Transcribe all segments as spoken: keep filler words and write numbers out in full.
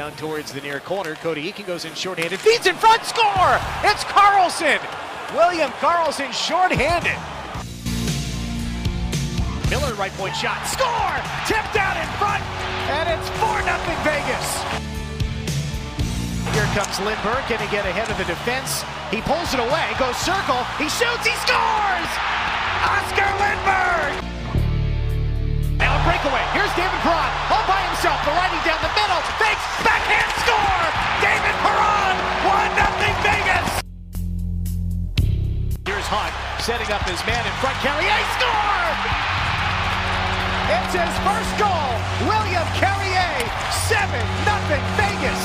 Down towards the near corner. Cody Eakin goes in shorthanded. Feeds in front. Score! It's Carlson! William Carlson shorthanded. Miller right point shot. Score! Tipped out in front. And it's four nothing Vegas. Here comes Lindbergh. Can he get ahead of the defense? He pulls it away. Goes circle. He shoots. He scores! Oscar Lindbergh! Now a breakaway. Here's David Perron, all by himself. The righty down the middle. Fakes, backhand score! David Perron, one nothing Vegas! Here's Hunt, setting up his man in front. Carrier, score! It's his first goal. William Carrier, seven nothing Vegas!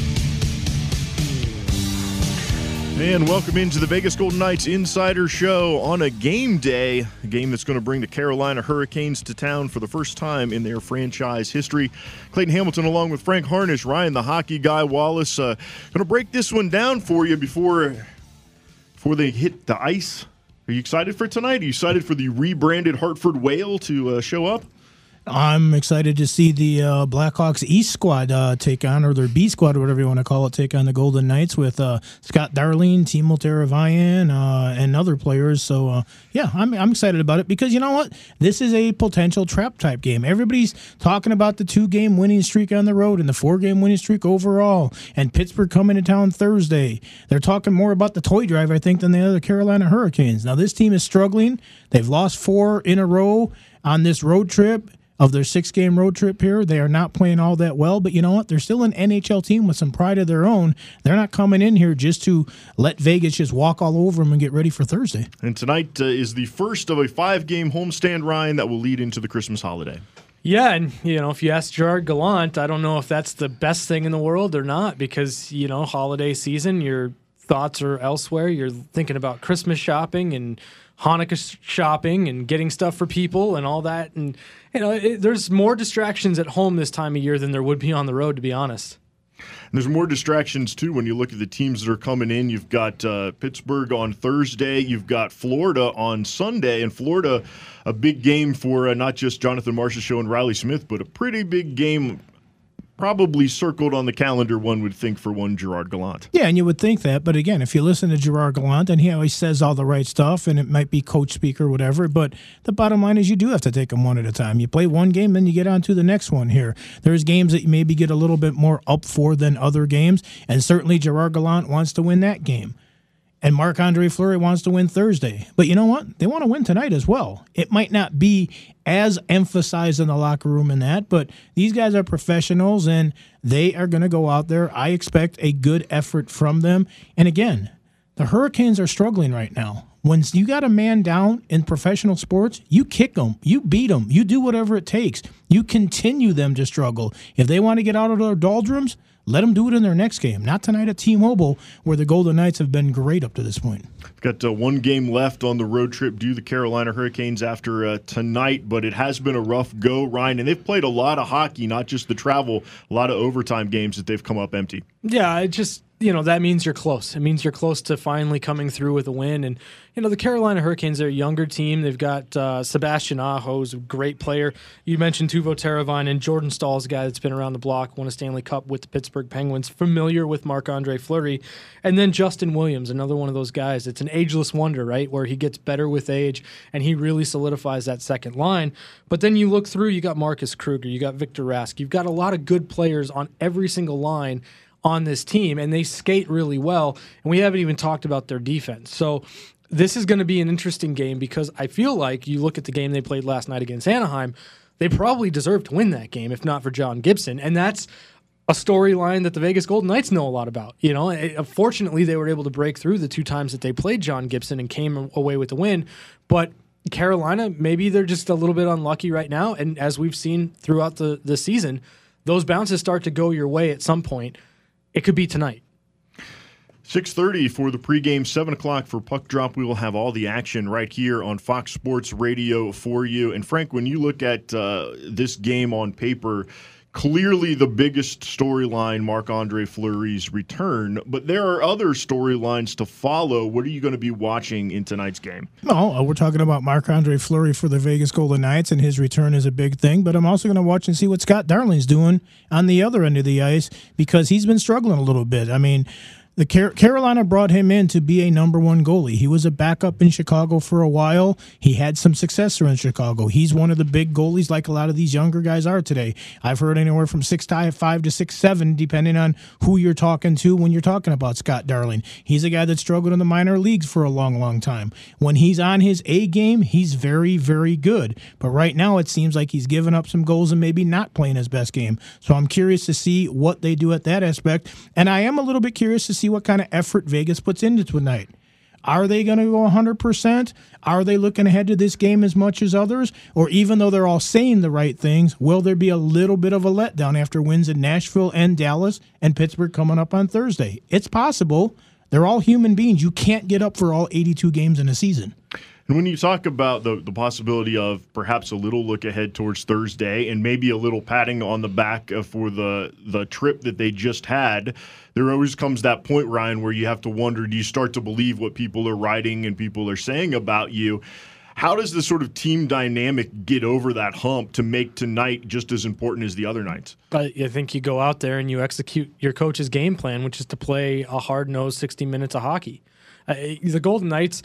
And welcome into the Vegas Golden Knights Insider Show on a game day, a game that's going to bring the Carolina Hurricanes to town for the first time in their franchise history. Clayton Hamilton along with Frank Harnish, Ryan the Hockey Guy Wallace, uh, going to break this one down for you before, before they hit the ice. Are you excited for tonight? Are you excited for the rebranded Hartford Whale to uh, show up? I'm excited to see the uh, Blackhawks East squad uh, take on, or their B squad, or whatever you want to call it, take on the Golden Knights with uh, Scott Darling, Timo Teravainen, uh, and other players. So, uh, yeah, I'm, I'm excited about it because you know what? This is a potential trap-type game. Everybody's talking about the two-game winning streak on the road and the four-game winning streak overall, and Pittsburgh coming to town Thursday. They're talking more about the toy drive, I think, than the other Carolina Hurricanes. Now, this team is struggling. They've lost four in a row on this road trip. Of their six-game road trip here, they are not playing all that well. But you know what? They're still an N H L team with some pride of their own. They're not coming in here just to let Vegas just walk all over them and get ready for Thursday. And tonight uh, is the first of a five-game homestand, Ryan, that will lead into the Christmas holiday. Yeah, and, you know, if you ask Gerard Gallant, I don't know if that's the best thing in the world or not because, you know, holiday season, your thoughts are elsewhere. You're thinking about Christmas shopping and Hanukkah shopping and getting stuff for people and all that. And, you know, it, there's more distractions at home this time of year than there would be on the road, to be honest. And there's more distractions, too, when you look at the teams that are coming in. You've got uh, Pittsburgh on Thursday. You've got Florida on Sunday. And Florida, a big game for uh, not just Jonathan Marchessault and Riley Smith, but a pretty big game probably circled on the calendar, one would think, for one Gerard Gallant. Yeah, and you would think that. But again, if you listen to Gerard Gallant, and he always says all the right stuff, and it might be coach speak or whatever, but the bottom line is you do have to take them one at a time. You play one game, then you get on to the next one here. There's games that you maybe get a little bit more up for than other games, and certainly Gerard Gallant wants to win that game. And Marc-Andre Fleury wants to win Thursday. But you know what? They want to win tonight as well. It might not be as emphasized in the locker room in that, but these guys are professionals, and they are going to go out there. I expect a good effort from them. And again, the Hurricanes are struggling right now. When you got a man down in professional sports, you kick them, you beat them, you do whatever it takes. You continue them to struggle. If they want to get out of their doldrums, let them do it in their next game. Not tonight at T-Mobile, where the Golden Knights have been great up to this point. We've got uh, one game left on the road trip due the Carolina Hurricanes after uh, tonight, but it has been a rough go, Ryan. And they've played a lot of hockey, not just the travel, a lot of overtime games that they've come up empty. Yeah, it just, you know, that means you're close. It means you're close to finally coming through with a win. And, you know, the Carolina Hurricanes are a younger team. They've got uh, Sebastian Aho, who's a great player. You mentioned Teuvo Teravainen, and Jordan Stahl's a guy that's been around the block, won a Stanley Cup with the Pittsburgh Penguins, familiar with Marc-Andre Fleury. And then Justin Williams, another one of those guys. It's an ageless wonder, right, where he gets better with age, and he really solidifies that second line. But then you look through, you got Marcus Kruger, you got Victor Rask. You've got a lot of good players on every single line on this team, and they skate really well, and we haven't even talked about their defense. So this is going to be an interesting game because I feel like you look at the game they played last night against Anaheim, they probably deserve to win that game if not for John Gibson, and that's a storyline that the Vegas Golden Knights know a lot about. You know, it, fortunately, they were able to break through the two times that they played John Gibson and came away with the win, but Carolina, maybe they're just a little bit unlucky right now, and as we've seen throughout the, the season, those bounces start to go your way at some point. It could be tonight. six thirty for the pregame, seven o'clock for Puck Drop. We will have all the action right here on Fox Sports Radio for you. And Frank, when you look at uh, this game on paper, clearly the biggest storyline, Marc-Andre Fleury's return, but there are other storylines to follow. What are you going to be watching in tonight's game? Well, we're talking about Marc-Andre Fleury for the Vegas Golden Knights, and his return is a big thing, but I'm also going to watch and see what Scott Darling's doing on the other end of the ice, because he's been struggling a little bit. I mean, The Car- Carolina brought him in to be a number one goalie. He was a backup in Chicago for a while. He had some success in Chicago. He's one of the big goalies like a lot of these younger guys are today. I've heard anywhere from six five to six seven, depending on who you're talking to when you're talking about Scott Darling. He's a guy that struggled in the minor leagues for a long, long time. When he's on his A game, he's very, very good. But right now it seems like he's giving up some goals and maybe not playing his best game. So I'm curious to see what they do at that aspect. And I am a little bit curious to see what kind of effort Vegas puts into tonight. Are they going to go one hundred percent? Are they looking ahead to this game as much as others? Or even though they're all saying the right things, will there be a little bit of a letdown after wins in Nashville and Dallas and Pittsburgh coming up on Thursday? It's possible. They're all human beings. You can't get up for all eighty-two games in a season. And when you talk about the, the possibility of perhaps a little look ahead towards Thursday and maybe a little patting on the back for the, the trip that they just had, there always comes that point, Ryan, where you have to wonder, do you start to believe what people are writing and people are saying about you? How does the sort of team dynamic get over that hump to make tonight just as important as the other nights? I think you go out there and you execute your coach's game plan, which is to play a hard-nosed sixty minutes of hockey. Uh, the Golden Knights,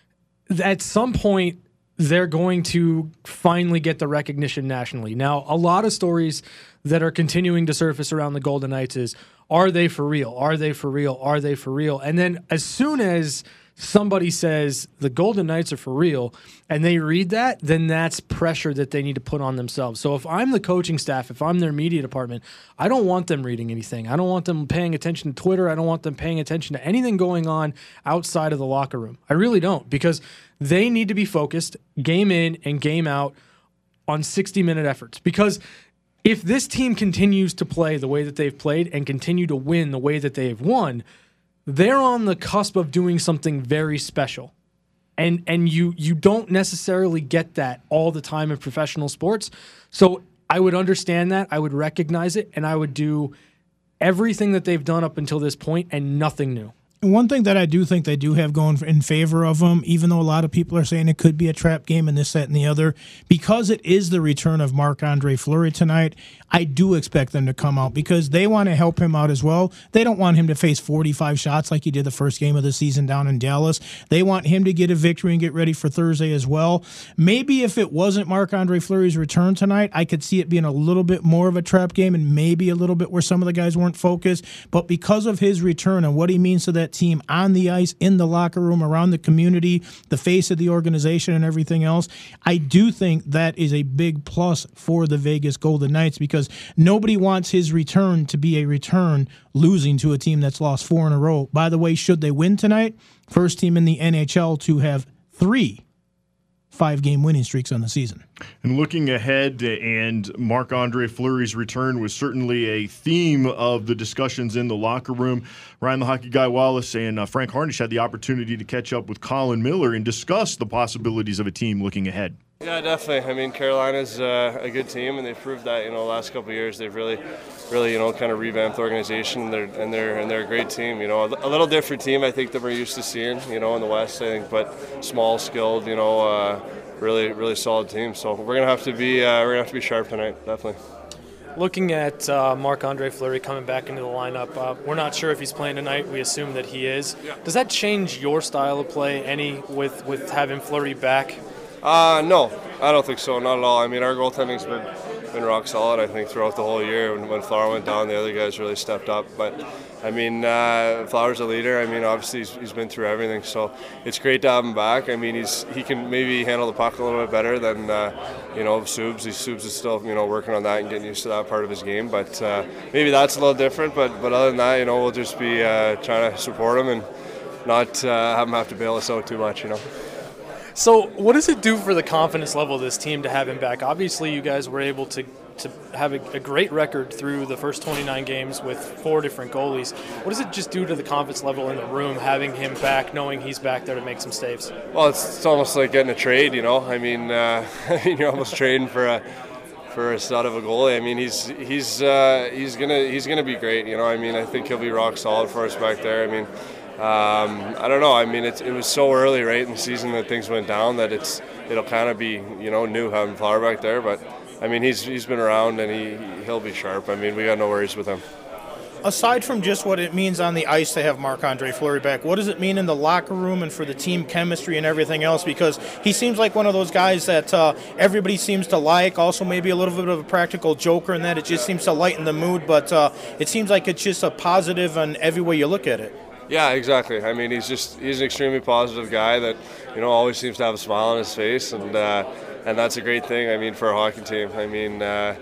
at some point, they're going to finally get the recognition nationally. Now, a lot of stories that are continuing to surface around the Golden Knights is, are they for real? Are they for real? Are they for real? And then as soon as somebody says the Golden Knights are for real and they read that, then that's pressure that they need to put on themselves. So if I'm the coaching staff, if I'm their media department, I don't want them reading anything. I don't want them paying attention to Twitter. I don't want them paying attention to anything going on outside of the locker room. I really don't, because they need to be focused game in and game out on sixty-minute efforts. Because if this team continues to play the way that they've played and continue to win the way that they've won, they're on the cusp of doing something very special. And and you you don't necessarily get that all the time in professional sports. So I would understand that. I would recognize it, and I would do everything that they've done up until this point and nothing new. One thing that I do think they do have going in favor of them, even though a lot of people are saying it could be a trap game and this, that, and the other, because it is the return of Marc-Andre Fleury tonight, I do expect them to come out because they want to help him out as well. They don't want him to face forty-five shots like he did the first game of the season down in Dallas. They want him to get a victory and get ready for Thursday as well. Maybe if it wasn't Marc-Andre Fleury's return tonight, I could see it being a little bit more of a trap game and maybe a little bit where some of the guys weren't focused. But because of his return and what he means to that team on the ice, in the locker room, around the community, the face of the organization and everything else, I do think that is a big plus for the Vegas Golden Knights because nobody wants his return to be a return losing to a team that's lost four in a row. By the way, should they win tonight, first team in the N H L to have three five-game winning streaks on the season. And looking ahead, and Marc-Andre Fleury's return was certainly a theme of the discussions in the locker room. Ryan the Hockey Guy Wallace and uh, Frank Harnish had the opportunity to catch up with Colin Miller and discuss the possibilities of a team looking ahead. Yeah, definitely. I mean, Carolina's uh, a good team, and they've proved that. You know, the last couple of years, they've really, really, you know, kind of revamped the organization. And they're and they're and they're a great team. You know, a little different team, I think, than we're used to seeing. You know, in the West, I think, but small, skilled. You know, uh, really, really solid team. So we're gonna have to be uh, we're gonna have to be sharp tonight, definitely. Looking at uh, Marc-Andre Fleury coming back into the lineup, uh, we're not sure if he's playing tonight. We assume that he is. Yeah. Does that change your style of play any with, with having Fleury back? Uh, no, I don't think so, not at all. I mean, our goaltending's been been rock solid, I think, throughout the whole year. When, when Flower went down, the other guys really stepped up. But, I mean, uh, Flower's a leader. I mean, obviously, he's, he's been through everything, so it's great to have him back. I mean, he's he can maybe handle the puck a little bit better than, uh, you know, Subs. Subs is still, you know, working on that and getting used to that part of his game. But uh, maybe that's a little different. But, but other than that, you know, we'll just be uh, trying to support him and not uh, have him have to bail us out too much, you know. So what does it do for the confidence level of this team to have him back? Obviously, you guys were able to, to have a, a great record through the first twenty-nine games with four different goalies. What does it just do to the confidence level in the room, having him back, knowing he's back there to make some saves? Well, it's, it's almost like getting a trade, you know. I mean, uh, you're almost trading for a for a stud of a goalie. I mean, he's he's uh, he's gonna he's gonna be great. You know, I mean, I think he'll be rock solid for us back there. I mean, um, I don't know. I mean, it's, it was so early, right, in the season that things went down that it's it'll kind of be, you know, new having Flower back there. But I mean, he's he's been around and he he'll be sharp. I mean, we got no worries with him. Aside from just what it means on the ice to have Marc-Andre Fleury back, what does it mean in the locker room and for the team chemistry and everything else? Because he seems like one of those guys that uh, everybody seems to like, also maybe a little bit of a practical joker in that it just seems to lighten the mood, but uh, it seems like it's just a positive on every way you look at it. Yeah, exactly. I mean, he's just he's an extremely positive guy that, you know, always seems to have a smile on his face, and uh, and that's a great thing, I mean, for a hockey team. I mean, uh,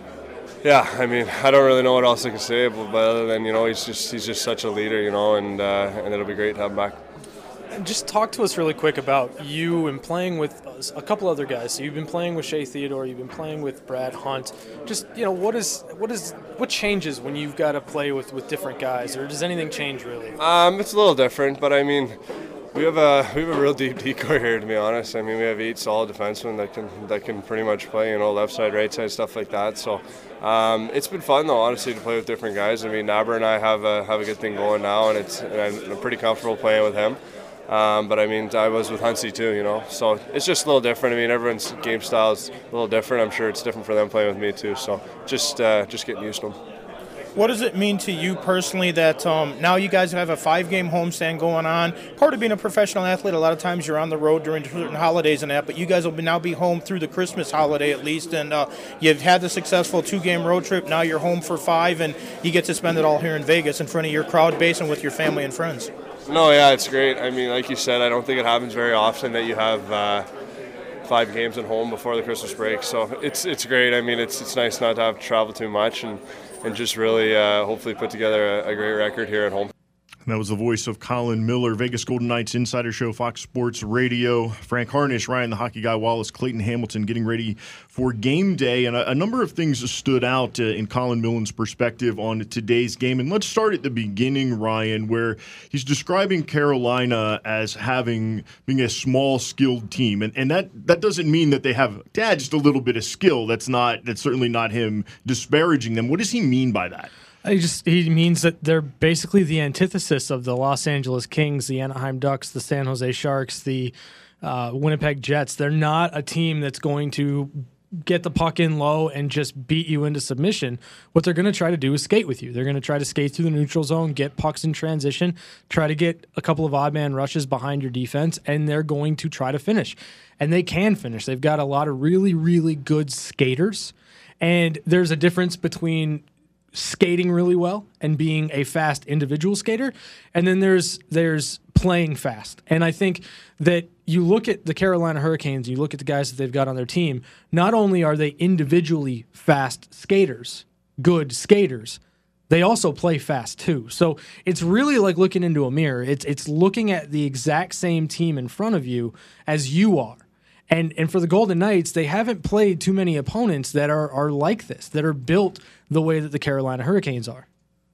Yeah, I mean, I don't really know what else I can say, but, but other than, you know, he's just he's just such a leader, you know, and uh, and it'll be great to have him back. Just talk to us really quick about you and playing with a couple other guys. So you've been playing with Shea Theodore, you've been playing with Brad Hunt. Just, you know, what is what is what changes when you've got to play with, with different guys, or does anything change really? Um, it's a little different, but I mean, we have a we have a real deep decor here, to be honest. I mean, we have eight solid defensemen that can that can pretty much play, you know, left side, right side, stuff like that. So um, it's been fun though, honestly, to play with different guys. I mean, Naber and I have a have a good thing going now, and it's and I'm pretty comfortable playing with him. Um, but I mean, I was with Huntsy too, you know. So it's just a little different. I mean, everyone's game style is a little different. I'm sure it's different for them playing with me too. So just uh, just getting used to them. What does it mean to you personally that um, now you guys have a five-game homestand going on? Part of being a professional athlete, a lot of times you're on the road during certain holidays and that, but you guys will now be home through the Christmas holiday at least, and uh, you've had the successful two-game road trip. Now you're home for five, and you get to spend it all here in Vegas in front of your crowd base and with your family and friends. No, yeah, it's great. I mean, like you said, I don't think it happens very often that you have uh, five games at home before the Christmas break. So it's it's great. I mean, it's it's nice not to have to travel too much and, and just really uh, hopefully put together a, a great record here at home. And that was the voice of Colin Miller, Vegas Golden Knights Insider Show, Fox Sports Radio. Frank Harnish, Ryan the Hockey Guy Wallace, Clayton Hamilton getting ready for game day. And a, a number of things stood out uh, in Colin Miller's perspective on today's game. And let's start at the beginning, Ryan, where he's describing Carolina as having being a small, skilled team. And and that, that doesn't mean that they have yeah, just a little bit of skill. That's not that's certainly not him disparaging them. What does he mean by that? He just he means that they're basically the antithesis of the Los Angeles Kings, the Anaheim Ducks, the San Jose Sharks, the uh, Winnipeg Jets. They're not a team that's going to get the puck in low and just beat you into submission. What they're going to try to do is skate with you. They're going to try to skate through the neutral zone, get pucks in transition, try to get a couple of odd man rushes behind your defense, and they're going to try to finish. And they can finish. They've got a lot of really, really good skaters. And there's a difference between skating really well and being a fast individual skater, and then there's there's playing fast. And I think that you look at the Carolina Hurricanes, you look at the guys that they've got on their team, not only are they individually fast skaters, good skaters, they also play fast too. So it's really like looking into a mirror. It's it's looking at the exact same team in front of you as you are. And and for the Golden Knights, they haven't played too many opponents that are are like this, that are built the way that the Carolina Hurricanes are.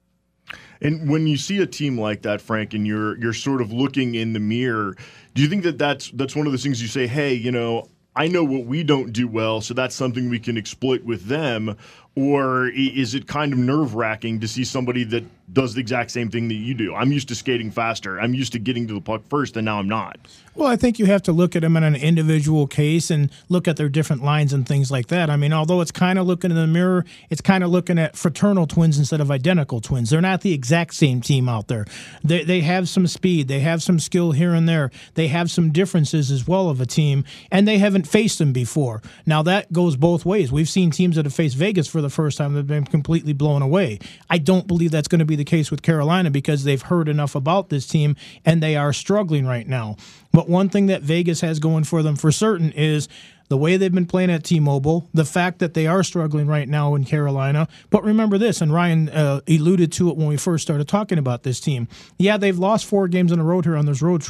And when you see a team like that, Frank, and you're you're sort of looking in the mirror, do you think that that's that's one of those things you say, hey, you know, I know what we don't do well, so that's something we can exploit with them? Or is it kind of nerve-wracking to see somebody that does the exact same thing that you do? I'm used to skating faster. I'm used to getting to the puck first, and now I'm not. Well, I think you have to look at them in an individual case and look at their different lines and things like that. I mean, although it's kind of looking in the mirror, it's kind of looking at fraternal twins instead of identical twins. They're not the exact same team out there. They they have some speed. They have some skill here and there. They have some differences as well of a team, and they haven't faced them before. Now, that goes both ways. We've seen teams that have faced Vegas for the first time that have been completely blown away. I don't believe that's going to be the case with Carolina because they've heard enough about this team, and they are struggling right now. But one thing that Vegas has going for them for certain is the way they've been playing at T-Mobile, the fact that they are struggling right now in Carolina. But remember this, and Ryan uh, alluded to it when we first started talking about this team. Yeah, they've lost four games on the road here on this road trip.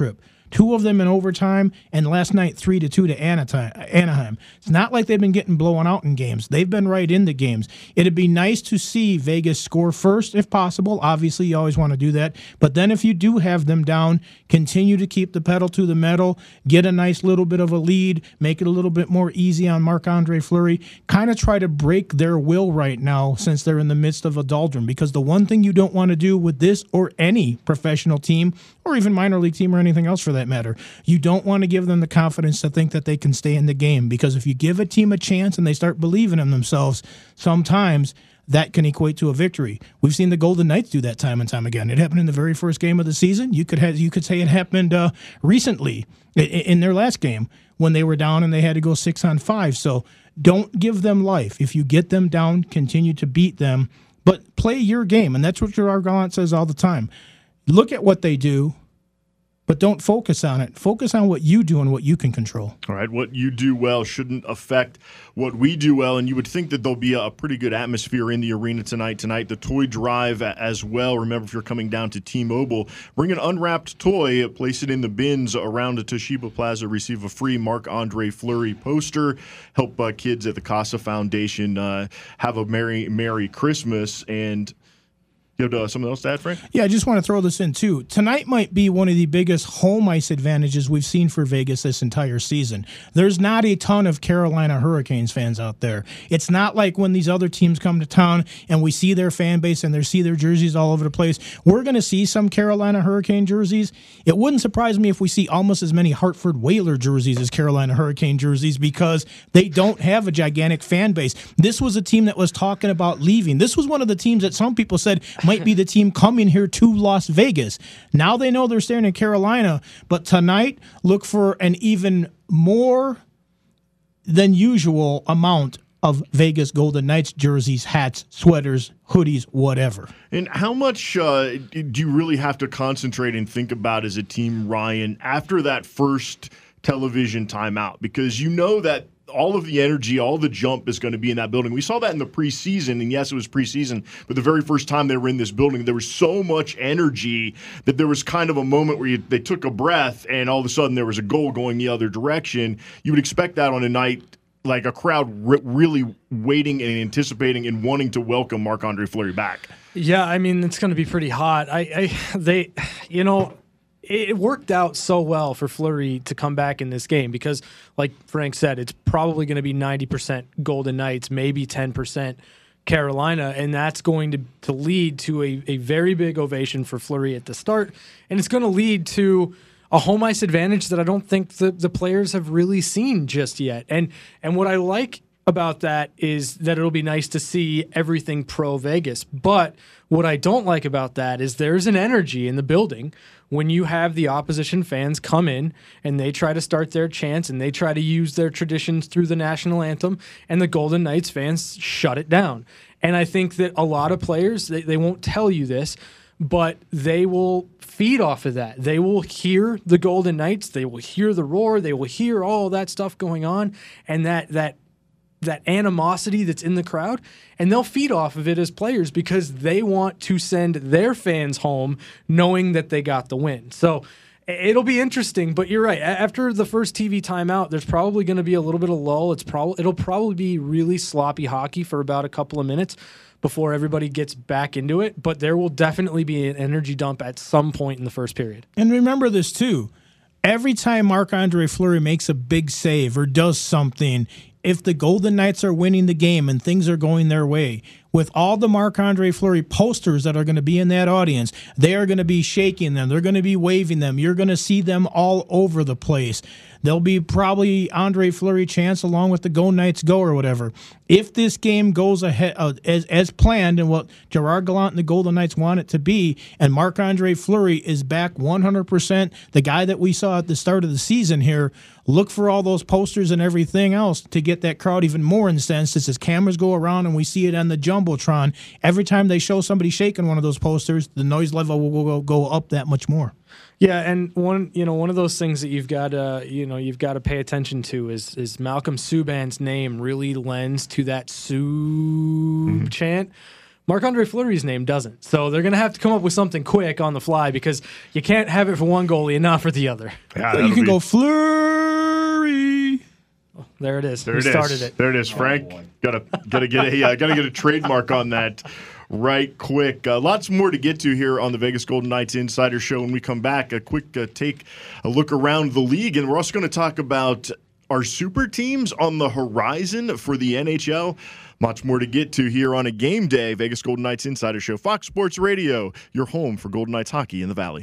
two of them in overtime, and last night three to two to Anaheim. It's not like they've been getting blown out in games. They've been right in the games. It'd be nice to see Vegas score first if possible. Obviously, you always want to do that. But then if you do have them down, continue to keep the pedal to the metal, get a nice little bit of a lead, make it a little bit more easy on Marc-Andre Fleury, kind of try to break their will right now since they're in the midst of a doldrum. Because the one thing you don't want to do with this or any professional team, or even minor league team or anything else for that matter, you don't want to give them the confidence to think that they can stay in the game. Because if you give a team a chance and they start believing in themselves, sometimes that can equate to a victory. We've seen the Golden Knights do that time and time again. It happened in the very first game of the season. You could have, you could say it happened uh, recently in their last game when they were down and they had to go six on five. So don't give them life. If you get them down, continue to beat them, but play your game. And that's what Gerard Gallant says all the time. Look at what they do, but don't focus on it. Focus on what you do and what you can control. All right, what you do well shouldn't affect what we do well, and you would think that there'll be a pretty good atmosphere in the arena tonight. Tonight, the toy drive as well. Remember, if you're coming down to T-Mobile, bring an unwrapped toy, place it in the bins around the Toshiba Plaza, receive a free Marc-Andre Fleury poster, help uh, kids at the Casa Foundation uh, have a Merry, Merry Christmas, and you have uh, something else to add, Frank? Yeah, I just want to throw this in, too. Tonight might be one of the biggest home ice advantages we've seen for Vegas this entire season. There's not a ton of Carolina Hurricanes fans out there. It's not like when these other teams come to town and we see their fan base and they see their jerseys all over the place. We're going to see some Carolina Hurricane jerseys. It wouldn't surprise me if we see almost as many Hartford Whaler jerseys as Carolina Hurricane jerseys because they don't have a gigantic fan base. This was a team that was talking about leaving. This was one of the teams that some people said might be the team coming here to Las Vegas. Now they know they're staying in Carolina, but tonight look for an even more than usual amount of Vegas Golden Knights jerseys, hats, sweaters, hoodies, whatever. And how much uh, do you really have to concentrate and think about as a team, Ryan, after that first television timeout? Because you know that all of the energy, all the jump is going to be in that building. We saw that in the preseason, and yes, it was preseason, but the very first time they were in this building, there was so much energy that there was kind of a moment where you, they took a breath, and all of a sudden there was a goal going the other direction. You would expect that on a night like a crowd re- really waiting and anticipating and wanting to welcome Marc-Andre Fleury back. Yeah, I mean, it's going to be pretty hot. I, I they, you know, it worked out so well for Fleury to come back in this game because, like Frank said, it's probably going to be ninety percent Golden Knights, maybe ten percent Carolina, and that's going to, to lead to a, a very big ovation for Fleury at the start, and it's going to lead to a home ice advantage that I don't think the, the players have really seen just yet. And and what I like about that is that it'll be nice to see everything pro Vegas. But what I don't like about that is there's an energy in the building when you have the opposition fans come in and they try to start their chants and they try to use their traditions through the national anthem, and the Golden Knights fans shut it down. And I think that a lot of players, they, they won't tell you this, but they will feed off of that. They will hear the Golden Knights, they will hear the roar, they will hear all that stuff going on, and that that that animosity that's in the crowd, and they'll feed off of it as players because they want to send their fans home knowing that they got the win. So it'll be interesting, but you're right. After the first T V timeout, there's probably going to be a little bit of lull. It's probably it'll probably be really sloppy hockey for about a couple of minutes before everybody gets back into it, but there will definitely be an energy dump at some point in the first period. And remember this too. Every time Marc-Andre Fleury makes a big save or does something, if the Golden Knights are winning the game and things are going their way, with all the Marc-Andre Fleury posters that are going to be in that audience, they are going to be shaking them. They're going to be waving them. You're going to see them all over the place. There'll be probably Andre Fleury chants along with the Go Knights Go or whatever. If this game goes ahead uh, as as planned and what Gerard Gallant and the Golden Knights want it to be, and Marc-Andre Fleury is back one hundred percent, the guy that we saw at the start of the season here, look for all those posters and everything else to get that crowd even more incensed as cameras go around and we see it on the Jumbotron. Every time they show somebody shaking one of those posters, the noise level will go, go up that much more. Yeah, and one you know one of those things that you've got to you know you've got to pay attention to is is Malcolm Subban's name really lends to that Sub mm-hmm. chant. Marc-Andre Fleury's name doesn't. So they're going to have to come up with something quick on the fly because you can't have it for one goalie and not for the other. Yeah, you can be... go Fleury. Oh, there it is. There we it is. started it. There it is, Frank. Oh, gotta gotta get a uh, gotta get a trademark on that right quick. Uh, lots more to get to here on the Vegas Golden Knights Insider Show. When we come back, a quick uh, take a look around the league, and we're also going to talk about our super teams on the horizon for the N H L. Much more to get to here on a game day. Vegas Golden Knights Insider Show, Fox Sports Radio, your home for Golden Knights hockey in the Valley.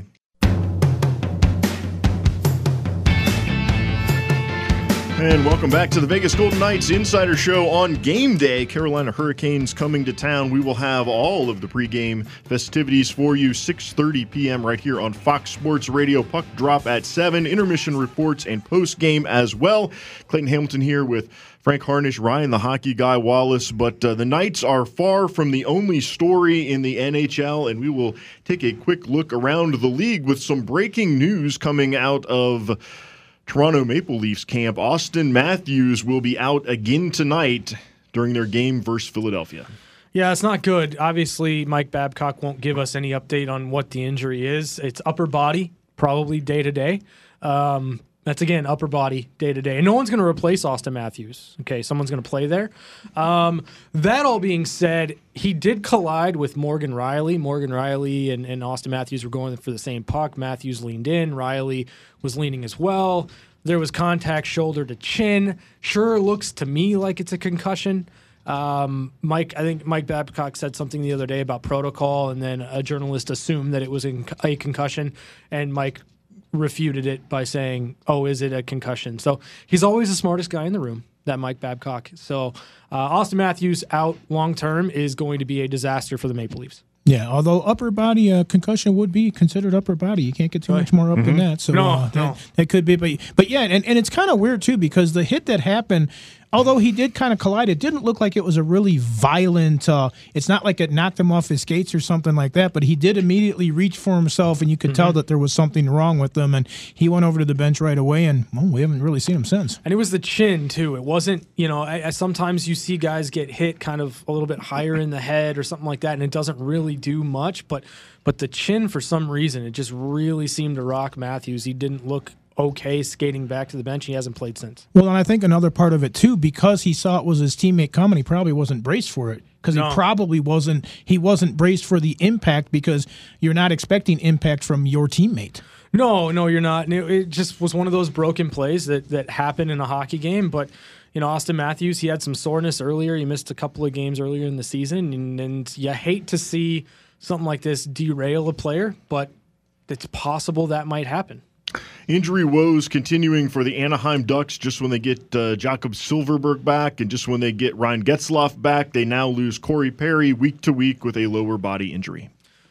And welcome back to the Vegas Golden Knights Insider Show on game day. Carolina Hurricanes coming to town. We will have all of the pregame festivities for you, six thirty p.m. right here on Fox Sports Radio. Puck drop at seven, intermission reports and postgame as well. Clayton Hamilton here with Frank Harnish, Ryan the Hockey Guy Wallace. But uh, the Knights are far from the only story in the N H L, and we will take a quick look around the league with some breaking news coming out of Toronto Maple Leafs camp. Austin Matthews will be out again tonight during their game versus Philadelphia. Yeah, it's not good. Obviously, Mike Babcock won't give us any update on what the injury is. It's upper body, probably day to day. Um, that's, again, upper body, day to day. And no one's going to replace Austin Matthews. Okay, someone's going to play there. Um, that all being said, he did collide with Morgan Rielly. Morgan Rielly and, and Austin Matthews were going for the same puck. Matthews leaned in. Rielly was leaning as well. There was contact shoulder to chin. Sure looks to me like it's a concussion. Um, Mike, I think Mike Babcock said something the other day about protocol, and then a journalist assumed that it was a concussion, and Mike refuted it by saying, oh, is it a concussion? So he's always the smartest guy in the room, that Mike Babcock. So uh, Austin Matthews out long-term is going to be a disaster for the Maple Leafs. Yeah, although upper body uh, concussion would be considered upper body. You can't get too right. much more up mm-hmm. than that. So no, uh, that, no. that could be. But, but yeah, and, and it's kind of weird, too, because the hit that happened, although he did kind of collide, it didn't look like it was a really violent, uh, it's not like it knocked him off his skates or something like that, but he did immediately reach for himself, and you could mm-hmm. tell that there was something wrong with him, and he went over to the bench right away, and well, we haven't really seen him since. And it was the chin, too. It wasn't, you know, I, I, sometimes you see guys get hit kind of a little bit higher in the head or something like that, and it doesn't really do much, but but the chin, for some reason, it just really seemed to rock Matthews. He didn't look okay skating back to the bench. He hasn't played since. Well, and I think another part of it, too, because he saw it was his teammate coming, he probably wasn't braced for it. Because no. he probably wasn't he wasn't braced for the impact, because you're not expecting impact from your teammate. No, no, you're not. It just was one of those broken plays that, that happened in a hockey game. But, you know, Austin Matthews, he had some soreness earlier. He missed a couple of games earlier in the season. And, and you hate to see something like this derail a player, but it's possible that might happen. Injury woes continuing for the Anaheim Ducks. Just when they get uh, Jakob Silfverberg back, and just when they get Ryan Getzlaf back, they now lose Corey Perry week to week with a lower body injury.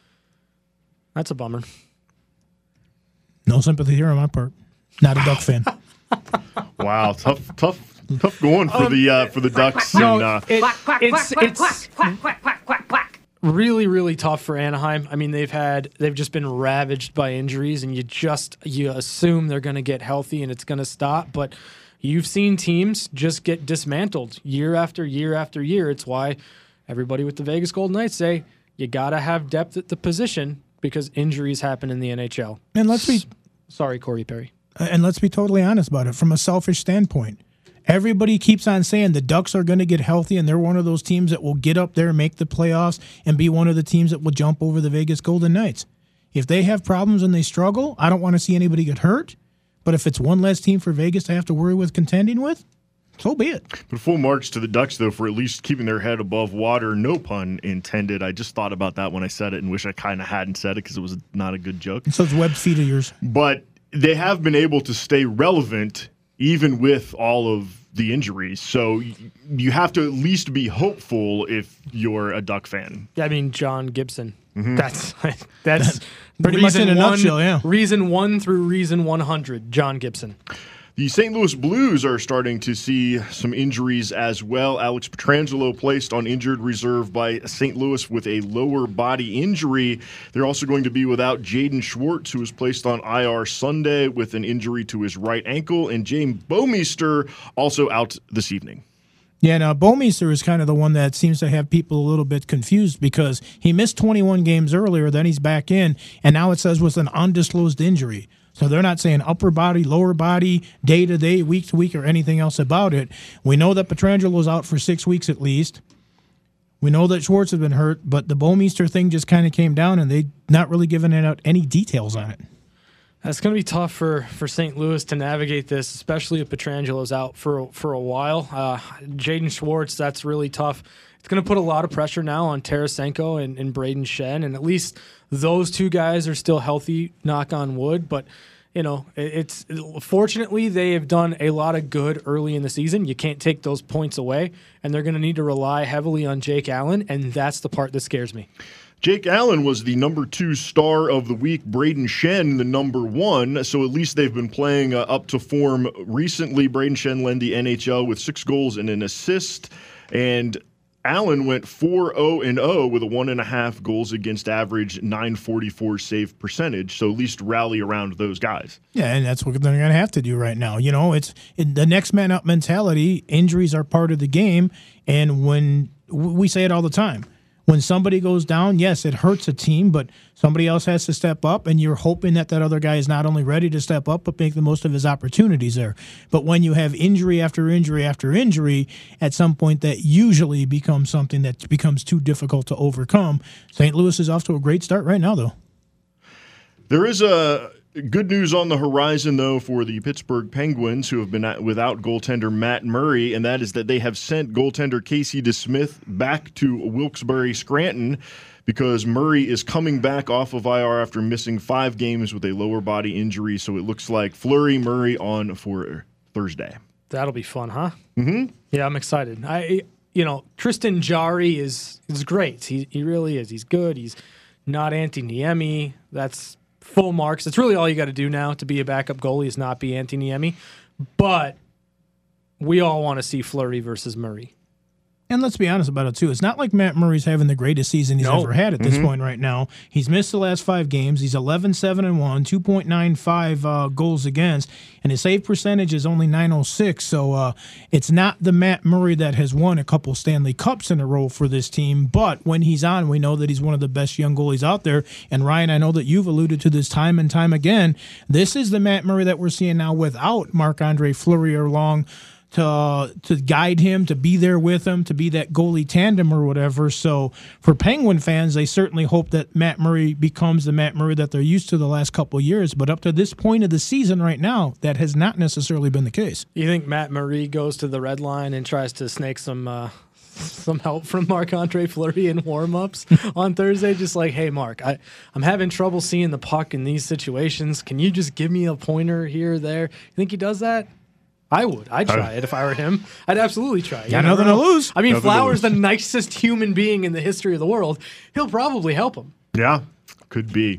That's a bummer. No sympathy here on my part. Not a Duck fan. Wow, tough, tough, tough going for um, the uh, for the Ducks. No, and, uh, it, it's it's really, really tough for Anaheim. I mean, they've had they've just been ravaged by injuries, and you just you assume they're going to get healthy and it's going to stop. But you've seen teams just get dismantled year after year after year. It's why everybody with the Vegas Golden Knights say you got to have depth at the position, because injuries happen in the N H L. And let's be sorry, Corey Perry. And let's be totally honest about it. From a selfish standpoint, everybody keeps on saying the Ducks are going to get healthy, and they're one of those teams that will get up there, make the playoffs, and be one of the teams that will jump over the Vegas Golden Knights. If they have problems and they struggle, I don't want to see anybody get hurt. But if it's one less team for Vegas to have to worry with contending with, so be it. But full marks to the Ducks, though, for at least keeping their head above water. No pun intended. I just thought about that when I said it and wish I kind of hadn't said it, because it was not a good joke. So it's webbed feet of yours. But they have been able to stay relevant even with all of the injuries. So you have to at least be hopeful if you're a Duck fan. Yeah, I mean, John Gibson. Mm-hmm. That's that's pretty much in a one, nutshell, yeah. Reason one through reason one hundred, John Gibson. The Saint Louis Blues are starting to see some injuries as well. Alex Pietrangelo placed on injured reserve by Saint Louis with a lower body injury. They're also going to be without Jaden Schwartz, who was placed on I R Sunday with an injury to his right ankle, and James Bouwmeester also out this evening. Yeah, now Bouwmeester is kind of the one that seems to have people a little bit confused because he missed twenty-one games earlier, then he's back in, and now it says was an undisclosed injury. So they're not saying upper body, lower body, day to day, week to week, or anything else about it. We know that Petrangelo's out for six weeks at least. We know that Schwartz has been hurt, but the Bouwmeester thing just kind of came down, and they're not really giving out any details on it. It's going to be tough for, for Saint Louis to navigate this, especially if Petrangelo's out for, for a while. Uh, Jaden Schwartz, that's really tough. It's going to put a lot of pressure now on Tarasenko and, and Braden Shen, and at least those two guys are still healthy, knock on wood. But, you know, it's fortunately they have done a lot of good early in the season. You can't take those points away, and they're going to need to rely heavily on Jake Allen, and that's the part that scares me. Jake Allen was the number two star of the week. Braden Shen, the number one. So at least they've been playing uh, up to form recently. Braden Shen led the N H L with six goals and an assist. And Allen went four oh and oh with a one and a half goals against average, nine forty-four save percentage. So at least rally around those guys. Yeah, and that's what they're going to have to do right now. You know, it's it, the next man up mentality. Injuries are part of the game. And when we say it all the time, when somebody goes down, yes, it hurts a team, but somebody else has to step up, and you're hoping that that other guy is not only ready to step up, but make the most of his opportunities there. But when you have injury after injury after injury, at some point that usually becomes something that becomes too difficult to overcome. Saint Louis is off to a great start right now, though. There is a good news on the horizon, though, for the Pittsburgh Penguins, who have been at, without goaltender Matt Murray, and that is that they have sent goaltender Casey DeSmith back to Wilkes-Barre Scranton because Murray is coming back off of I R after missing five games with a lower body injury. So it looks like Fleury Murray on for Thursday. That'll be fun, huh? Mm-hmm. Yeah, I'm excited. I, you know, Tristan Jarry is is great. He he really is. He's good. He's not Antti Niemi. That's full marks. That's really all you got to do now to be a backup goalie is not be Antti Niemi. But we all want to see Fleury versus Murray. And let's be honest about it, too. It's not like Matt Murray's having the greatest season he's no. ever had at this Mm-hmm. point right now. He's missed the last five games. He's eleven seven and one, two point nine five uh, goals against, and his save percentage is only nine oh six. So uh, it's not the Matt Murray that has won a couple Stanley Cups in a row for this team. But when he's on, we know that he's one of the best young goalies out there. And, Ryan, I know that you've alluded to this time and time again. This is the Matt Murray that we're seeing now without Marc-Andre Fleury or Long to to guide him, to be there with him, to be that goalie tandem or whatever. So for Penguin fans, they certainly hope that Matt Murray becomes the Matt Murray that they're used to the last couple of years. But up to this point of the season right now, that has not necessarily been the case. You think Matt Murray goes to the red line and tries to snake some uh, some help from Marc-Andre Fleury in warm-ups on Thursday? Just like, hey, Mark, I, I'm having trouble seeing the puck in these situations. Can you just give me a pointer here or there? You think he does that? I would. I'd try it if I were him. I'd absolutely try it. Got nothing to lose. I mean, Nothing to Flowers, the lose. nicest human being in the history of the world. He'll probably help him. Yeah, could be.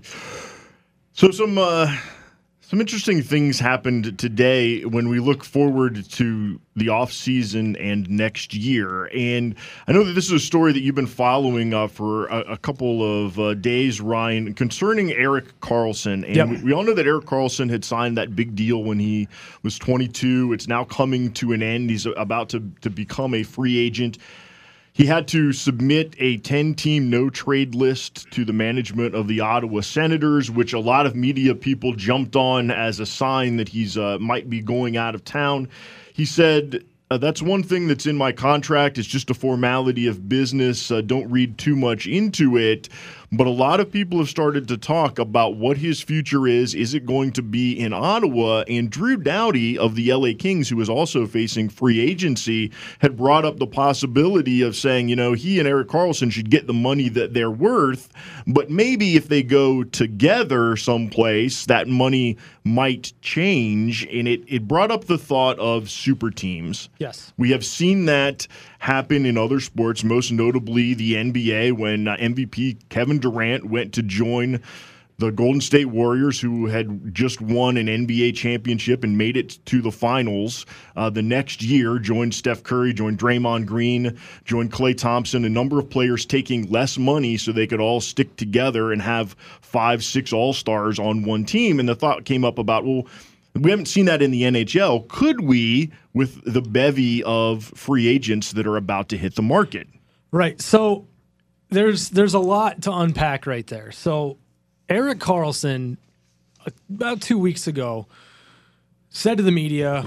So some uh, some interesting things happened today when we look forward to the offseason and next year. And I know that this is a story that you've been following uh, for a, a couple of uh, days, Ryan, concerning Erik Karlsson. And Yep. we, we all know that Erik Karlsson had signed that big deal when he was twenty-two. It's now coming to an end. He's about to, to become a free agent. He had to submit a ten-team no-trade list to the management of the Ottawa Senators, which a lot of media people jumped on as a sign that he's uh, might be going out of town. He said, uh, that's one thing that's in my contract. It's just a formality of business. Uh, don't read too much into it. But a lot of people have started to talk about what his future is. Is it going to be in Ottawa? And Drew Doughty of the L A Kings, who is also facing free agency, had brought up the possibility of saying, you know, he and Erik Karlsson should get the money that they're worth, but maybe if they go together someplace, that money might change. And it, it brought up the thought of super teams. Yes. We have seen that happen in other sports, most notably the N B A, when uh, M V P Kevin Durant went to join the Golden State Warriors, who had just won an N B A championship and made it to the finals. Uh, the next year, joined Steph Curry, joined Draymond Green, joined Klay Thompson, a number of players taking less money so they could all stick together and have five, six all-stars on one team. And the thought came up about, well, We haven't seen that in the N H L. Could we with the bevy of free agents that are about to hit the market? Right. So there's there's a lot to unpack right there. So Erik Karlsson, about two weeks ago, said to the media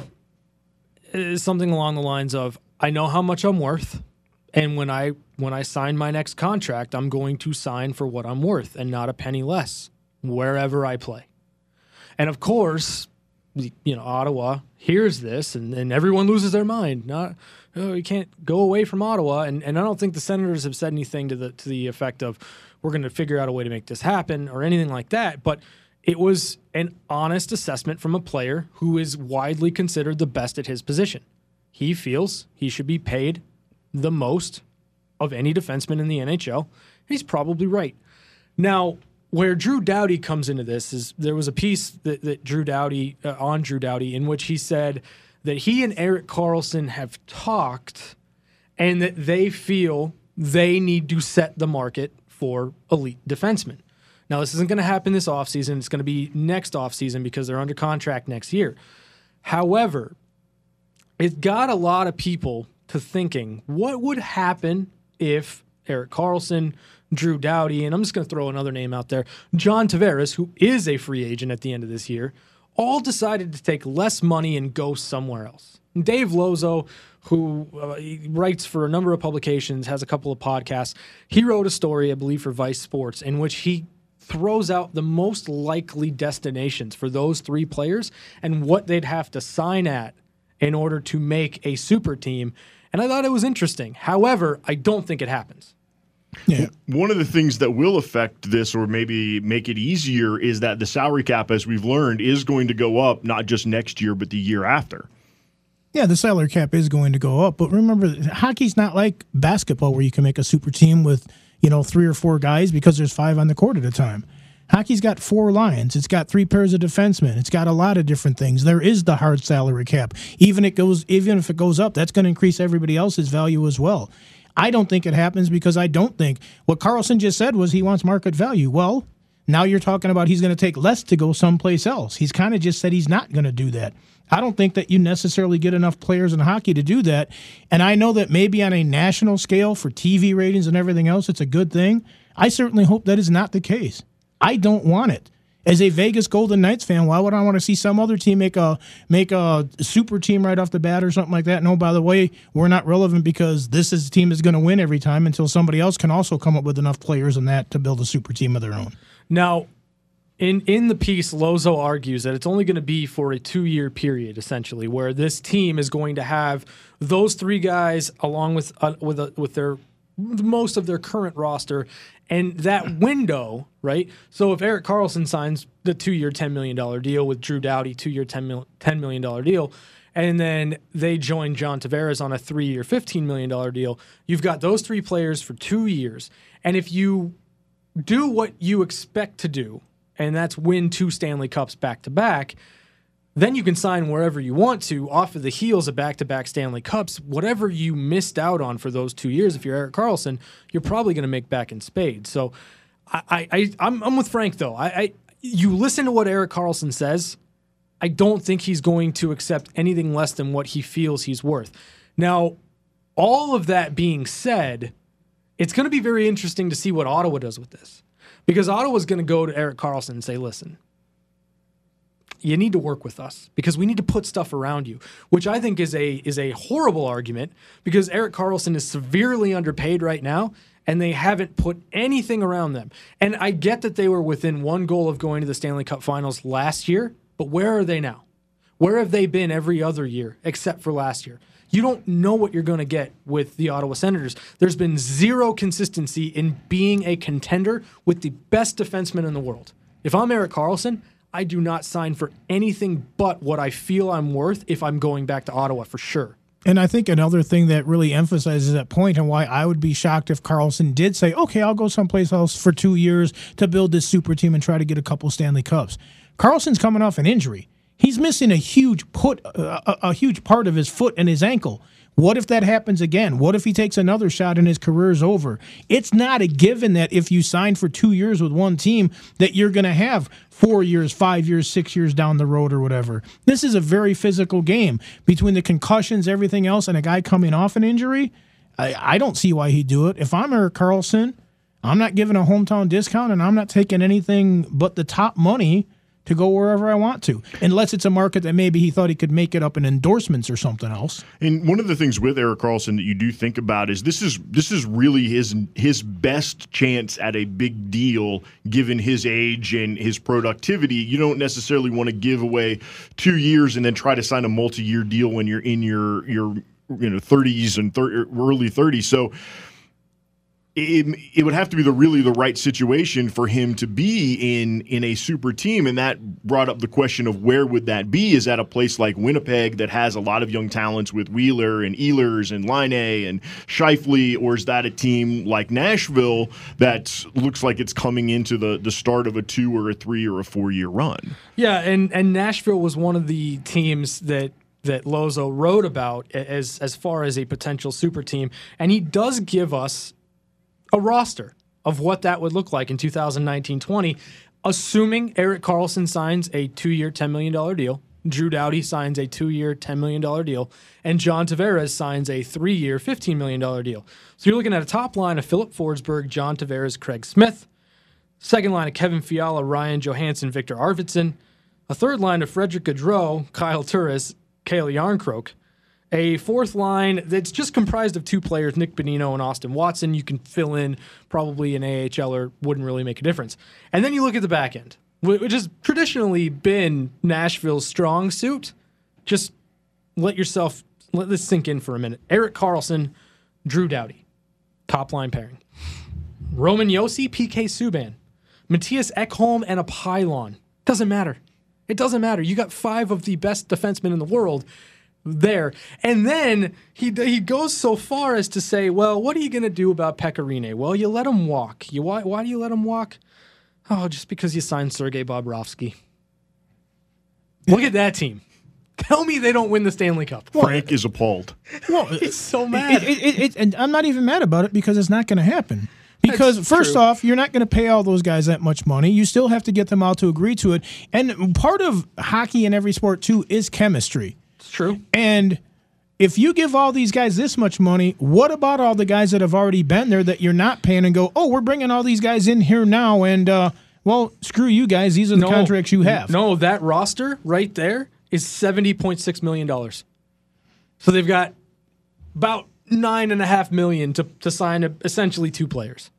uh, something along the lines of, I know how much I'm worth, and when I when I sign my next contract, I'm going to sign for what I'm worth and not a penny less wherever I play. And of course, you know, Ottawa hears this, and, and everyone loses their mind. Not, oh, you can't go away from Ottawa. And, and I don't think the Senators have said anything to the to the effect of, we're going to figure out a way to make this happen or anything like that. But it was an honest assessment from a player who is widely considered the best at his position. He feels he should be paid the most of any defenseman in the N H L. He's probably right. Now, where Drew Doughty comes into this is there was a piece that, that Drew Doughty, uh, on Drew Doughty, in which he said that he and Erik Karlsson have talked and that they feel they need to set the market for elite defensemen. Now, this isn't going to happen this offseason. It's going to be next offseason because they're under contract next year. However, it got a lot of people to thinking, what would happen if Erik Karlsson, Drew Doughty, and I'm just going to throw another name out there, John Tavares, who is a free agent at the end of this year, all decided to take less money and go somewhere else. And Dave Lozo, who uh, he writes for a number of publications, has a couple of podcasts, he wrote a story, I believe, for Vice Sports, in which he throws out the most likely destinations for those three players and what they'd have to sign at in order to make a super team. And I thought it was interesting. However, I don't think it happens. Yeah. One of the things that will affect this or maybe make it easier is that the salary cap, as we've learned, is going to go up not just next year, but the year after. Yeah, the salary cap is going to go up. But remember, hockey's not like basketball where you can make a super team with, you know, three or four guys because there's five on the court at a time. Hockey's got four lines. It's got three pairs of defensemen. It's got a lot of different things. There is the hard salary cap. Even it goes, even if it goes up, that's going to increase everybody else's value as well. I don't think it happens because I don't think what Karlsson just said was he wants market value. Well, now you're talking about he's going to take less to go someplace else. He's kind of just said he's not going to do that. I don't think that you necessarily get enough players in hockey to do that. And I know that maybe on a national scale for T V ratings and everything else, it's a good thing. I certainly hope that is not the case. I don't want it. As a Vegas Golden Knights fan, why would I want to see some other team make a make a super team right off the bat or something like that? No, by the way, we're not relevant because this is, team is going to win every time until somebody else can also come up with enough players in that to build a super team of their own. Now, in in the piece, Lozo argues that it's only going to be for a two-year period, essentially, where this team is going to have those three guys along with uh, with uh, with their most of their current roster. And that window, right? So if Erik Karlsson signs the two-year, ten million dollars deal with Drew Doughty, two-year, ten million dollars deal, and then they join John Tavares on a three-year, fifteen million dollars deal, you've got those three players for two years. And if you do what you expect to do, and that's win two Stanley Cups back-to-back, then you can sign wherever you want to off of the heels of back-to-back Stanley Cups. Whatever you missed out on for those two years, if you're Erik Karlsson, you're probably going to make back in spades. So I, I, I'm, I'm with Frank, though. I, I, you listen to what Erik Karlsson says, I don't think he's going to accept anything less than what he feels he's worth. Now, all of that being said, it's going to be very interesting to see what Ottawa does with this. Because Ottawa's going to go to Erik Karlsson and say, listen, you need to work with us because we need to put stuff around you, which I think is a is a horrible argument because Erik Karlsson is severely underpaid right now and they haven't put anything around them. And I get that they were within one goal of going to the Stanley Cup Finals last year, but where are they now? Where have they been every other year except for last year? You don't know what you're going to get with the Ottawa Senators. There's been zero consistency in being a contender with the best defenseman in the world. If I'm Erik Karlsson, I do not sign for anything but what I feel I'm worth if I'm going back to Ottawa for sure. And I think another thing that really emphasizes that point and why I would be shocked if Karlsson did say, okay, I'll go someplace else for two years to build this super team and try to get a couple Stanley Cups. Karlsson's coming off an injury. He's missing a huge put uh, a, a huge part of his foot and his ankle. What if that happens again? What if he takes another shot and his career is over? It's not a given that if you sign for two years with one team that you're going to have four years, five years, six years down the road or whatever. This is a very physical game. Between the concussions, everything else, and a guy coming off an injury, I, I don't see why he'd do it. If I'm Erik Karlsson, I'm not giving a hometown discount, and I'm not taking anything but the top money to go wherever I want to, unless it's a market that maybe he thought he could make it up in endorsements or something else. And one of the things with Erik Karlsson that you do think about is this is this is really his his best chance at a big deal given his age and his productivity. You don't necessarily want to give away two years and then try to sign a multi-year deal when you're in your your you know thirties and thir- early thirties. So It, it would have to be the really the right situation for him to be in in a super team, and that brought up the question of where would that be? Is that a place like Winnipeg that has a lot of young talents with Wheeler and Ehlers and Laine and Scheifele, or is that a team like Nashville that looks like it's coming into the, the start of a two or a three or a four year run? Yeah, and, and Nashville was one of the teams that that Lozo wrote about as as far as a potential super team, and he does give us a roster of what that would look like in two thousand nineteen twenty, assuming Erik Karlsson signs a two-year, ten million dollars deal, Drew Doughty signs a two-year, ten million dollars deal, and John Tavares signs a three-year, fifteen million dollars deal. So you're looking at a top line of Philip Forsberg, John Tavares, Craig Smith, second line of Kevin Fiala, Ryan Johansson, Victor Arvidsson, a third line of Frederick Gaudreau, Kyle Turris, Cale Jarnkrok, a fourth line that's just comprised of two players, Nick Bonino and Austin Watson. You can fill in probably an A H L or wouldn't really make a difference. And then you look at the back end, which has traditionally been Nashville's strong suit. Just let yourself, let this sink in for a minute. Erik Karlsson, Drew Doughty, top line pairing. Roman Josi, P K Subban, Matthias Ekholm, and a pylon. Doesn't matter. It doesn't matter. You got five of the best defensemen in the world there. And then he he goes so far as to say, well, what are you going to do about Pekka Rinne? Well, you let him walk. You why, why do you let him walk? Oh, just because you signed Sergei Bobrovsky. Look at that team. Tell me they don't win the Stanley Cup. Frank is appalled. Well, it's so mad. It, it, it, and I'm not even mad about it because it's not going to happen. Because That's first true. off, you're not going to pay all those guys that much money. You still have to get them all to agree to it. And part of hockey in every sport, too, is chemistry. It's true. And if you give all these guys this much money, what about all the guys that have already been there that you're not paying and go, oh, we're bringing all these guys in here now, and, uh, well, screw you guys. These are the no, contracts you have. No, that roster right there is seventy point six million dollars. So they've got about nine point five million dollars to, to sign a, essentially two players.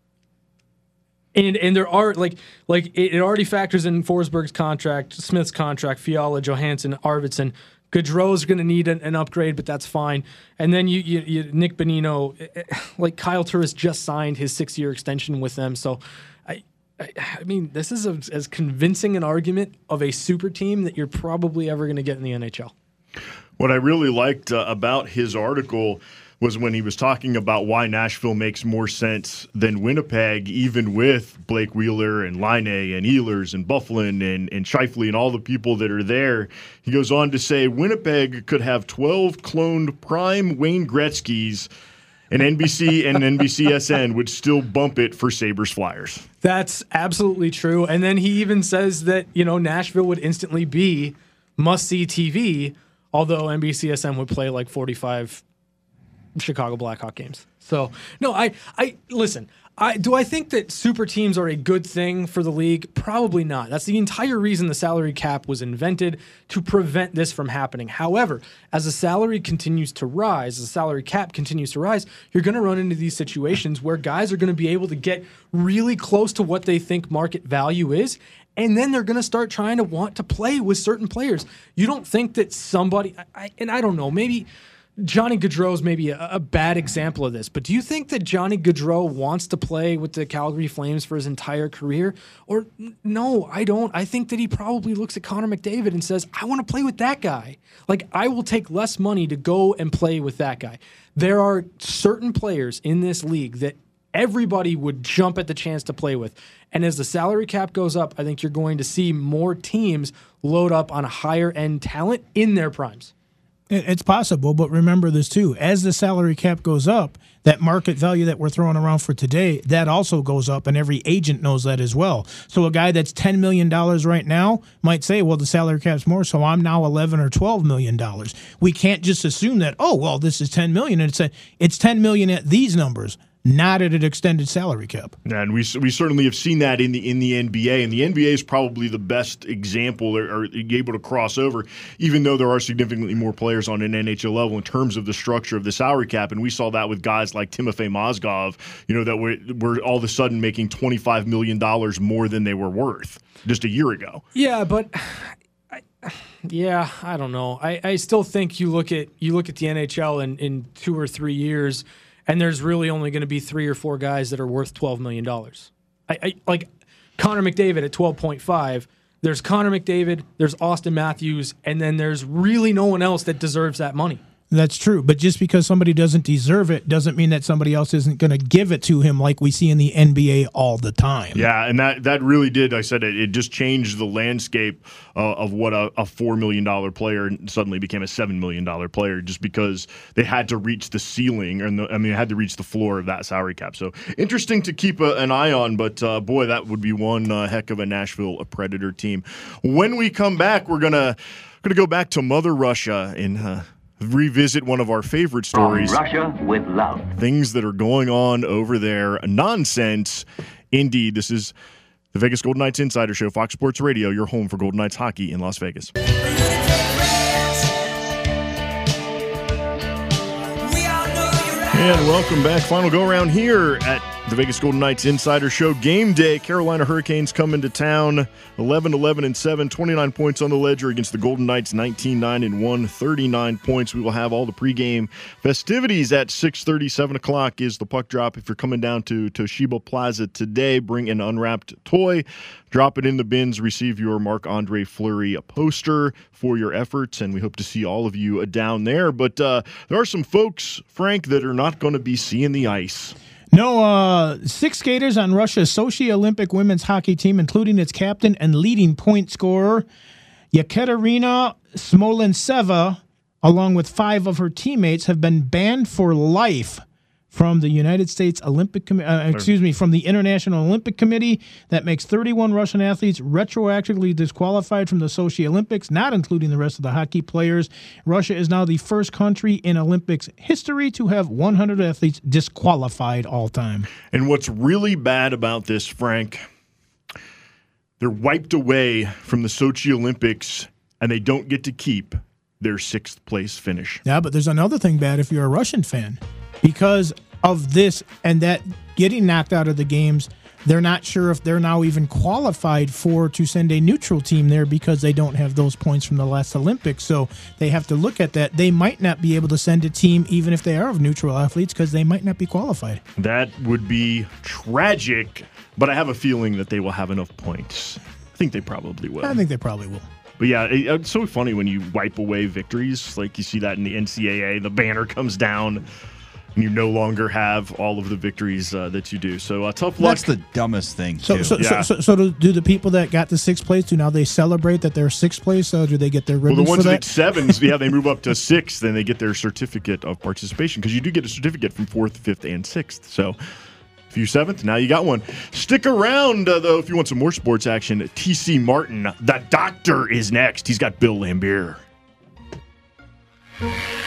And and there are, like, like it, it already factors in Forsberg's contract, Smith's contract, Fiala, Johansson, Arvidsson. Gaudreau's going to need an, an upgrade, but that's fine. And then you, you, you Nick Bonino, like Kyle Turris just signed his six-year extension with them. So, I, I, I mean, this is a, as convincing an argument of a super team that you're probably ever going to get in the N H L. What I really liked uh, about his article was when he was talking about why Nashville makes more sense than Winnipeg, even with Blake Wheeler and Laine and Ehlers and Byfuglien and, and Scheifele and all the people that are there. He goes on to say Winnipeg could have twelve cloned prime Wayne Gretzky's, and N B C and N B C S N would still bump it for Sabres Flyers. That's absolutely true. And then he even says that, you know, Nashville would instantly be must-see T V, although N B C S N would play like forty-five Chicago Blackhawk games. So, no, I, I listen, I do I think that super teams are a good thing for the league? Probably not. That's the entire reason the salary cap was invented, to prevent this from happening. However, as the salary continues to rise, as the salary cap continues to rise, you're going to run into these situations where guys are going to be able to get really close to what they think market value is, and then they're going to start trying to want to play with certain players. You don't think that somebody, I, and I don't know, maybe Johnny Gaudreau is maybe a, a bad example of this, but do you think that Johnny Gaudreau wants to play with the Calgary Flames for his entire career? Or no, I don't. I think that he probably looks at Connor McDavid and says, I want to play with that guy. Like, I will take less money to go and play with that guy. There are certain players in this league that everybody would jump at the chance to play with. And as the salary cap goes up, I think you're going to see more teams load up on a higher-end talent in their primes. It's possible, but remember this too. As the salary cap goes up, that market value that we're throwing around for today, that also goes up, and every agent knows that as well. So a guy that's ten million dollars right now might say, well, the salary cap's more, so I'm now eleven or twelve million dollars. We can't just assume that, oh, well, this is ten million dollars, and it's, a, it's ten million dollars at these numbers, not at an extended salary cap. And we we certainly have seen that in the in the N B A, and the N B A is probably the best example, or, or able to cross over, even though there are significantly more players on an N H L level in terms of the structure of the salary cap. And we saw that with guys like Timofey Mozgov, you know, that were, were all of a sudden making twenty-five million dollars more than they were worth just a year ago. Yeah, but I, yeah, I don't know. I, I still think you look at you look at the N H L in, in two or three years. And there's really only going to be three or four guys that are worth twelve million dollars. I, I like Connor McDavid at twelve point five. There's Connor McDavid, there's Austin Matthews, and then there's really no one else that deserves that money. That's true, but just because somebody doesn't deserve it doesn't mean that somebody else isn't going to give it to him like we see in the N B A all the time. Yeah, and that, that really did, I said it, it just changed the landscape uh, of what a, a four million dollars player suddenly became a seven million dollars player, just because they had to reach the ceiling, or the, I mean, they had to reach the floor of that salary cap. So interesting to keep a, an eye on, but uh, boy, that would be one uh, heck of a Nashville Predator team. When we come back, we're going to gonna go back to Mother Russia and uh, revisit one of our favorite stories. From Russia with love. Things that are going on over there. Nonsense. Indeed, this is the Vegas Golden Knights Insider Show, Fox Sports Radio, your home for Golden Knights hockey in Las Vegas. And welcome back. Final go-around here at the Vegas Golden Knights Insider Show. Game day. Carolina Hurricanes come into town. eleven, eleven, and seven. twenty-nine points on the ledger against the Golden Knights. nineteen, nine, and one. thirty-nine points. We will have all the pregame festivities at six thirty. seven o'clock is the puck drop. If you're coming down to Toshiba Plaza today, bring an unwrapped toy. Drop it in the bins. Receive your Marc-Andre Fleury poster for your efforts, and we hope to see all of you down there. But uh, there are some folks, Frank, that are not going to be seeing the ice. No, uh, six skaters on Russia's Sochi Olympic women's hockey team, including its captain and leading point scorer, Yekaterina Smolentseva, along with five of her teammates, have been banned for life from the United States Olympic Com- uh, excuse me, from the International Olympic Committee. That makes thirty-one Russian athletes retroactively disqualified from the Sochi Olympics, not including the rest of the hockey players. Russia is now the first country in Olympics history to have one hundred athletes disqualified all time. And what's really bad about this, Frank, they're wiped away from the Sochi Olympics, and they don't get to keep their sixth place finish. Yeah, but there's another thing bad if you're a Russian fan. Because of this and that getting knocked out of the games, they're not sure if they're now even qualified for to send a neutral team there because they don't have those points from the last Olympics. So they have to look at that. They might not be able to send a team even if they are of neutral athletes because they might not be qualified. That would be tragic, but I have a feeling that they will have enough points. I think they probably will. I think they probably will. But yeah, it, it's so funny when you wipe away victories. Like you see that in the N C double A, the banner comes down, and you no longer have all of the victories uh, that you do. So uh, tough luck. That's the dumbest thing, so, too. So, yeah. so, so, so do, do the people that got the sixth place, do now they celebrate that they're sixth place? Or do they get their ribbons Well, the ones for that that? get sevens, yeah, they move up to sixth, then they get their certificate of participation because you do get a certificate from fourth, fifth, and sixth. So if you're seventh, now you got one. Stick around, uh, though, if you want some more sports action. T C Martin, the doctor, is next. He's got Bill Lambier.